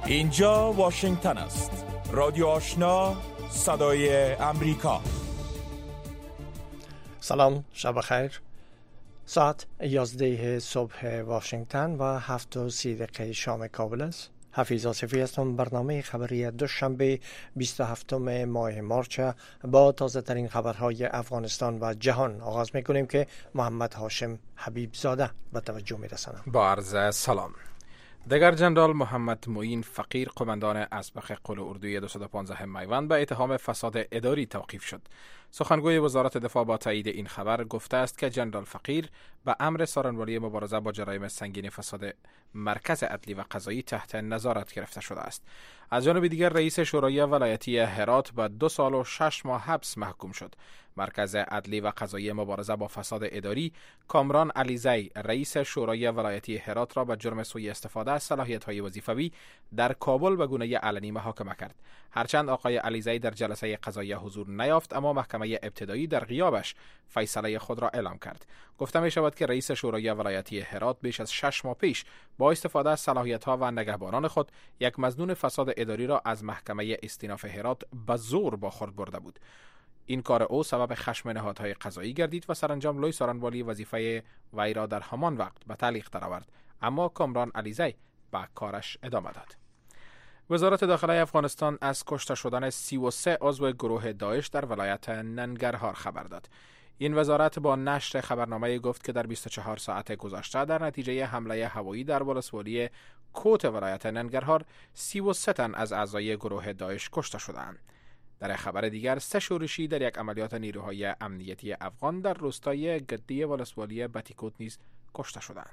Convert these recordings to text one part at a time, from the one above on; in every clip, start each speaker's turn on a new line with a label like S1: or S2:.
S1: اینجا واشنگتن است. رادیو آشنا، صدای امریکا.
S2: سلام، شب خیر. ساعت 11 صبح واشنگتن و 7:30 شام کابل است. حفیظ آصفی هستم. برنامه خبری دوشنبه 27 ماه مارچ با تازه ترین خبرهای افغانستان و جهان آغاز میکنیم که محمد هاشم حبیب زاده به توجه میرسانم.
S3: با عرض سلام. دگر جنرال محمد معین فقیر قماندان اسبق قل اردوی 215 میوند به اتهام فساد اداری توقیف شد. سخنگوی وزارت دفاع با تایید این خبر گفته است که جنرال فقیر به امر سارنوالی مبارزه با جرایم سنگین فساد مرکز عدلی و قضایی تحت نظارت گرفته شده است. از جانب دیگر رئیس شورای ولایتی هرات به 2 سال و 6 ماه حبس محکوم شد. مرکز عدلی و قضایی مبارزه با فساد اداری کامران علیزی رئیس شورای ولایتی هرات را به جرم سوء استفاده از صلاحیت‌های وظیفوی در کابل به گونه علنی محاکمه کرد. هرچند آقای علیزی در جلسه قضایی حضور نیافت، اما محکمه ابتدایی در غیابش فیصله خود را اعلام کرد. گفته می شود که رئیس شورای ولایتی هرات بیش از 6 ماه پیش با استفاده از صلاحیت‌ها و نگهبانان خود یک مظنون فساد اداری را از محکمه استیناف هرات به زور با خود برده بود. این کار او سبب خشم نهادهای قضایی گردید و سرانجام لوی سارنوالی وظیفه وی را در همان وقت به تعلیق درآورد، اما کامران علیزی به کارش ادامه داد. وزارت داخله افغانستان از کشته شدن 33 عضو گروه داعش در ولایت ننگرهار خبر داد. این وزارت با نشر خبرنامه گفت که در 24 ساعت گذشته در نتیجه حمله هوایی در ولسوالی کوت ولایت ننگرهار 33 تن از اعضای گروه داعش کشته شدند. در خبر دیگر 3 شورشی در یک عملیات نیروهای امنیتی افغان در روستای گدی ولسوالی بتیکوت نیز کشته شدند.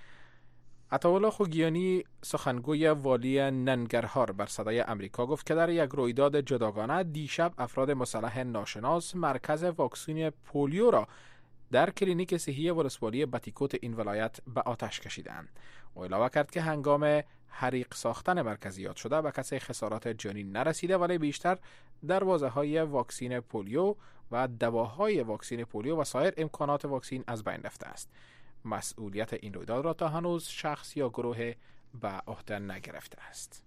S3: عطاالله خوگیانی سخنگوی والی ننگرهار بر صدای امریکا گفت که در یک رویداد جداگانه دیشب افراد مسلح ناشناس مرکز واکسین پولیو را در کلینیک صحی ولسوالی بتیکوت این ولایت به آتش کشیدند. او علاوه کرد که هنگام حریق ساختن مرکزیات شده به کسی خسارات جانی نرسیده، ولی بیشتر دروازه‌های واکسین پولیو و دواهای واکسین پولیو و سایر امکانات واکسین از بین رفته است. مسئولیت این رویداد را تا هنوز شخص یا گروه به عهده نگرفته است.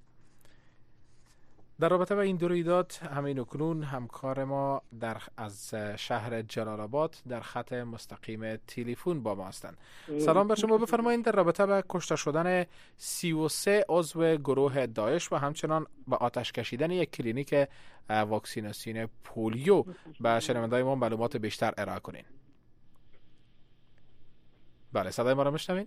S3: در رابطه با این دو رویداد همین اکنون همکار ما از شهر جلال آباد در خط مستقیم تلفن با ما هستند. سلام بر شما. بفرمایید در رابطه با کشته شدن 33 عضو گروه داعش و همچنان به آتش کشیدن یک کلینیک واکسیناسیون پولیو به شنونده‌های ما معلومات بیشتر ارائه کنین. بله، صدای ما را میشنوین؟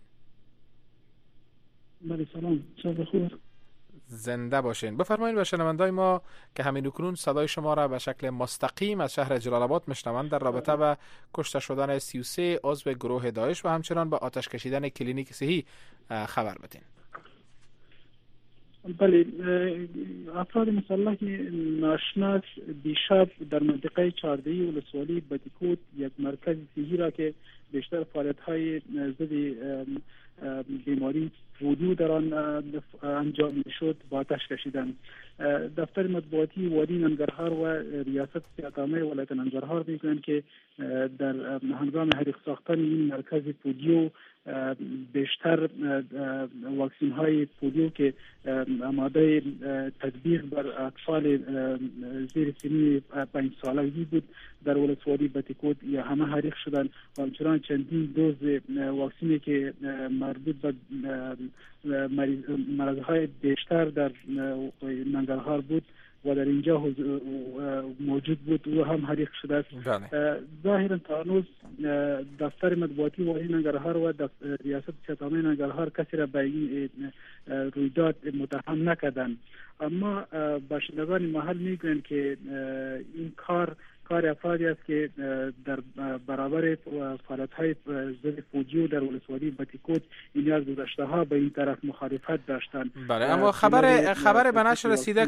S4: بله سلام، شب خوب.
S3: زنده باشین. بفرمایید به شنوندای ما که همین اکنون صدای شما را به شکل مستقیم از شهر جلال آباد میشنوند در رابطه با کشته شدن 33 عضو گروه داعش و همچنان به آتش کشیدن کلینیک صحی خبر بدین.
S4: بله، افراد مسلح ناشناس دیشب در منطقه 14 ولسوالی بتیکوت یک مرکز صحی را که بیشتر فعالیت‌های ضد بیماری پولیو در آن انجام شد با آتش کشیدند. دفتر مطبوعاتی والی ننگرهار و ریاست صحت‌عامه ولایت ننگرهار میگویند که در هنگام حریق ساختن این مرکز پولیو بیشتر واکسین های پولیو که آماده تطبیق بر اطفال زیر سن 5 سالگی بود در ولسوالی بتیکوت یا همه حریق شدند و همچنان چندین دوز واکسینی که مربوط به مرضهای بیشتر در ننگرهار بود و در اینجا موجود بود و هم حریق شده است. ظاهرا تا هنوز دفتر مطبوعاتی والی ننگرهار و ریاست صحت‌عامه ننگرهار کسی را به این رویداد متهم نکردند، اما باشندگان محل میگویند که این کار افرادی است که در برابر فعالیت‌های ضد پولیو در ولسوالی بتیکوت این از گذشته‌ها به این طرف مخالفت داشتند.
S3: بله، اما خبر به نشر رسیده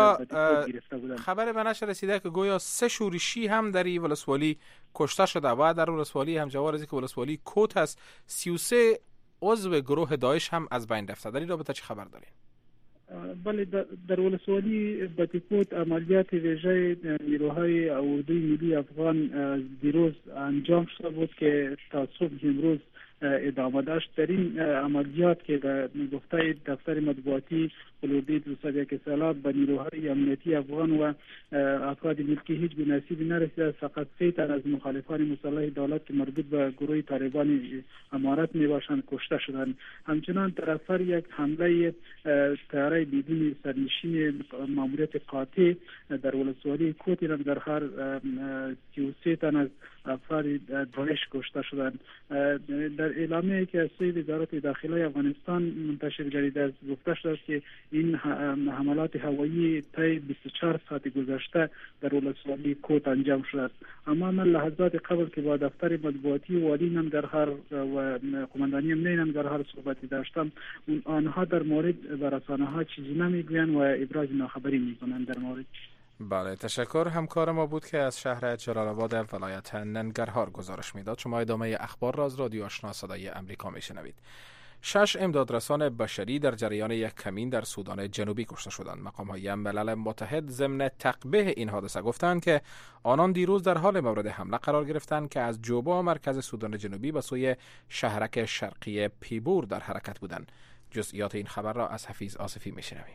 S3: که گویا 3 شورشی هم در این ولسوالی کشته شده و در ولسوالی همجوار از که ولسوالی کوت است 33 عضو گروه داعش هم از بین رفته. در این رابطه چه خبر دارین؟
S4: بله، در ولسوالی بتیکوت عملیات ویژه نیروهای اردوی ملی افغان دیروز انجام شده بود که تا صبح امروز ادامه داشت. در این عملیات که به گفته دفتر مطبوعاتی قلوردوی 201 سالات به نیروهای امنیتی افغان و افراد ملکی هیچ به نصیبی نرسید. فقط 3 تن از مخالفان مسلح دولت که مربوط به گروه طالبان امارت میباشند کشته شدند. همچنان طرفدار یک حمله طیاره بدون سرنشین ماموریت قاطع در ولسوالی کوت ننگرهار 33 تن از افراد داعش کشته شدند. در اعلامیه‌ای که از سوی وزارت داخله افغانستان منتشر گردیده است گفته شده که این حملات هوایی طی 24 ساعت گذشته در ولسوالی کوت انجام شده است. اما من لحظات قبل که با دفتر مطبوعاتی والی ننگرهار و قماندانی امنیه ننگرهار صحبتی داشتم، آنها در مورد به رسانه‌ها چیزی نمیگویند و ابراز ناخبری میکنند در مورد.
S3: بله، تشکر. همکار ما بود که از شهر جلال آباد ولایت ننگرهار گزارش میداد. شما ادامه اخبار را از رادیو آشنا صدای امریکا میشنوید. 6 امدادرسان بشری در جریان یک کمین در سودان جنوبی کشته شدند. مقام‌های ملل متحد ضمن تقبیح این حادثه گفتند که آنان دیروز در حال مورد حمله قرار گرفتند که از جوبا مرکز سودان جنوبی به سوی شهرک شرقی پیبور در حرکت بودند. جزئیات این خبر را از حفیظ آصفی میشنویم.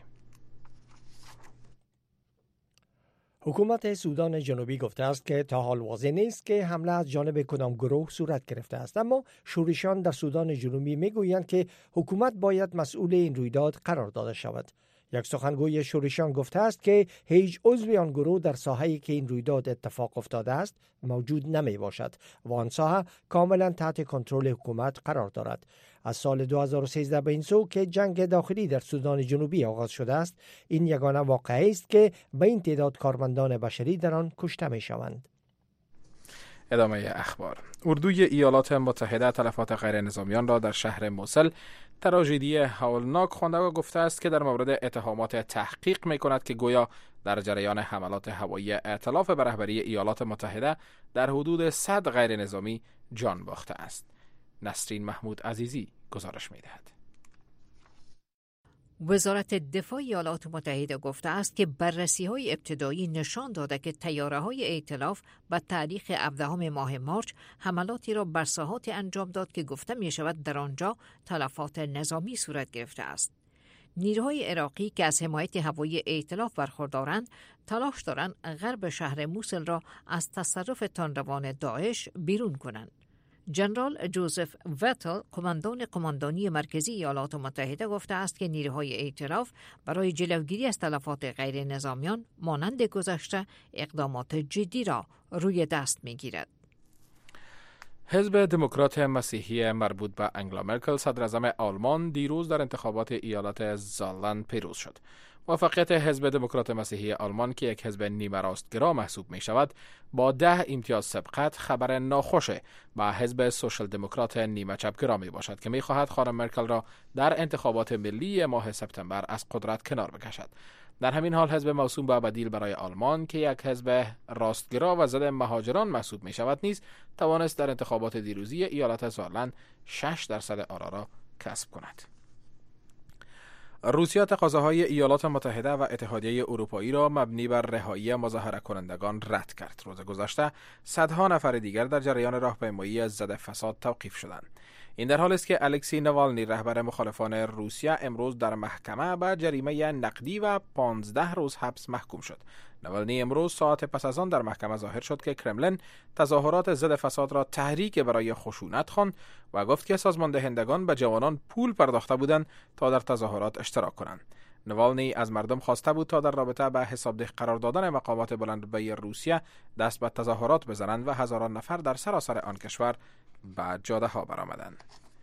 S2: حکومت سودان جنوبی گفته است که تا حال واضح نیست که حمله از جانب کدام گروه صورت گرفته است، اما شورشیان در سودان جنوبی میگویند که حکومت باید مسئول این رویداد قرار داده شود. یک سخنگوی شورشیان گفته است که هیچ عضو آن گروه در ساحه‌ای که این رویداد اتفاق افتاده است موجود نمی باشد و آن ساحه کاملا تحت کنترل حکومت قرار دارد. از سال 2013 به این سو که جنگ داخلی در سودان جنوبی آغاز شده است، این یگانه واقعه است که به این تعداد کارمندان بشری در آن کشته می شوند.
S3: ادامه اخبار. اردوی ایالات متحده تلفات غیر نظامیان را در شهر موصل تراژدی هولناک خوانده و گفته است که در مورد اتهامات تحقیق می کند که گویا در جریان حملات هوایی ائتلاف به رهبری ایالات متحده در حدود 100 غیر نظامی جان باخته است. نسرین محمود عزیزی گزارش می دهد.
S5: وزارت دفاع ایالات متحده گفته است که بررسی‌های ابتدایی نشان داده که طیاره‌های ائتلاف به تاریخ 17 ماه مارس حملاتی را بر ساحاتی انجام داد که گفته می‌شود در آنجا تلفات نظامی صورت گرفته است. نیروهای عراقی که از حمایت هوایی ائتلاف برخوردارند، تلاش دارند غرب شهر موصل را از تصرف تندروان داعش بیرون کنند. جنرال جوزف وتل، قماندانی مرکزی ایالات متحده گفته است که نیروهای ائتلاف برای جلوگیری از تلفات غیر نظامیان مانند گذشته اقدامات جدی را روی دست می‌گیرد.
S3: حزب دموکرات مسیحی مربوط به انگلا مرکل صدراعظم آلمان دیروز در انتخابات ایالت زالند پیروز شد. موفقیت حزب دموکرات مسیحی آلمان که یک حزب نیمه راستگرا محسوب می شود با 10 امتیاز سبقت خبر ناخوش با حزب سوشال دموکرات نیمه چپگرا می باشد که می خواهد خانم مرکل را در انتخابات ملی ماه سپتامبر از قدرت کنار بکشد. در همین حال حزب موسوم به بدیل برای آلمان که یک حزب راستگرا و ضد مهاجران محسوب می شود نیز توانست در انتخابات دیروزی ایالت زالند 6% آرا را کسب کند. روسیه تقاضاهای ایالات متحده و اتحادیه اروپایی را مبنی بر رهایی مظاهره کنندگان رد کرد. روز گذشته صدها نفر دیگر در جریان راهپیمایی ضد فساد توقیف شدند. این در حالی است که الکسی نوالنی رهبر مخالفان روسیه امروز در محکمه به جریمه نقدی و 15 روز حبس محکوم شد. نوالنی امروز ساعت پس از آن در محکمه ظاهر شد که کرملین تظاهرات ضد فساد را تحریک برای خشونت خواند و گفت که سازماندهندگان به جوانان پول پرداخته بودند تا در تظاهرات اشتراک کنند. نوالنی از مردم خواسته بود تا در رابطه به حسابدهی قرار دادن مقامات بلندرتبه روسیه دست به تظاهرات بزنند و هزاران نفر در سراسر آن کشور به جاده ها برآمدند.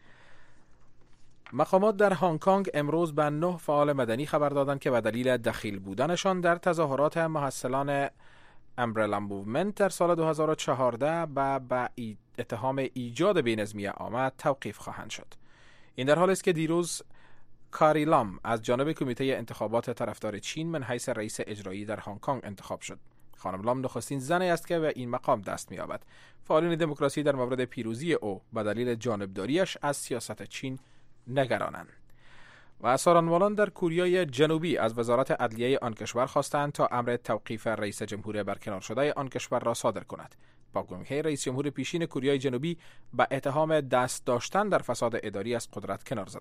S3: مقامات در هنگ کنگ امروز به 9 فعال مدنی خبر دادند که به دلیل دخیل بودنشان در تظاهرات محصلان امبرلا موومنت در سال 2014 به اتهام ایجاد بی‌نظمی عامه توقیف خواهند شد. این در حالی است که دیروز کاری لام از جانب کمیته انتخابات طرفدار چین من حیث رئیس اجرایی در هنگ کنگ انتخاب شد. خانم لام نخستین زنی است که به این مقام دست می‌یابد. فعالین دموکراسی در مورد پیروزی او به دلیل جانبداریش از سیاست چین نگرانند. و سارانوالان در کوریای جنوبی از وزارت عدلیه آن کشور خواستند تا امر توقیف رئیس جمهور برکنار شده آن کشور را صادر کند. پاک گون هی رئیس جمهور پیشین کره جنوبی با اتهام دست داشتن در فساد اداری از قدرت کنار زد.